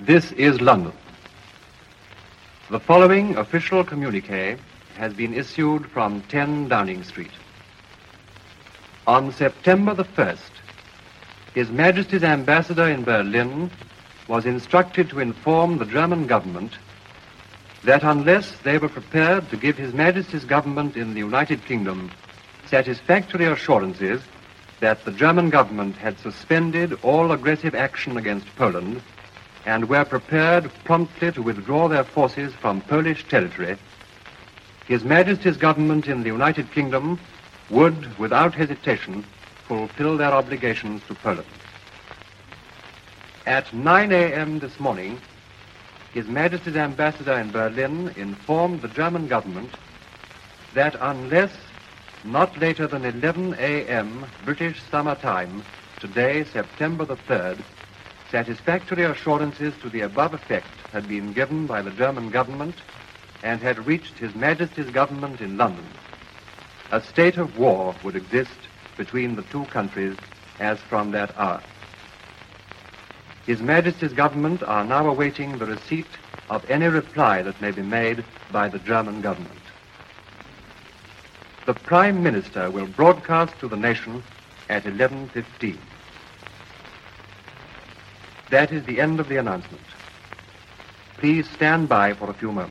This is London. The following official communique has been issued from 10 Downing Street. On September the 1st, His Majesty's ambassador in Berlin was instructed to inform the German government that unless they were prepared to give His Majesty's government in the United Kingdom satisfactory assurances that the German government had suspended all aggressive action against Poland and were prepared promptly to withdraw their forces from Polish territory, His Majesty's government in the United Kingdom would, without hesitation, fulfill their obligations to Poland. At 9 a.m. this morning, His Majesty's ambassador in Berlin informed the German government that unless not later than 11 a.m. British summer time, today, September the 3rd, satisfactory assurances to the above effect had been given by the German government and had reached His Majesty's government in London, a state of war would exist between the two countries as from that hour. His Majesty's government are now awaiting the receipt of any reply that may be made by the German government. The Prime Minister will broadcast to the nation at 11:15. That is the end of the announcement. Please stand by for a few moments.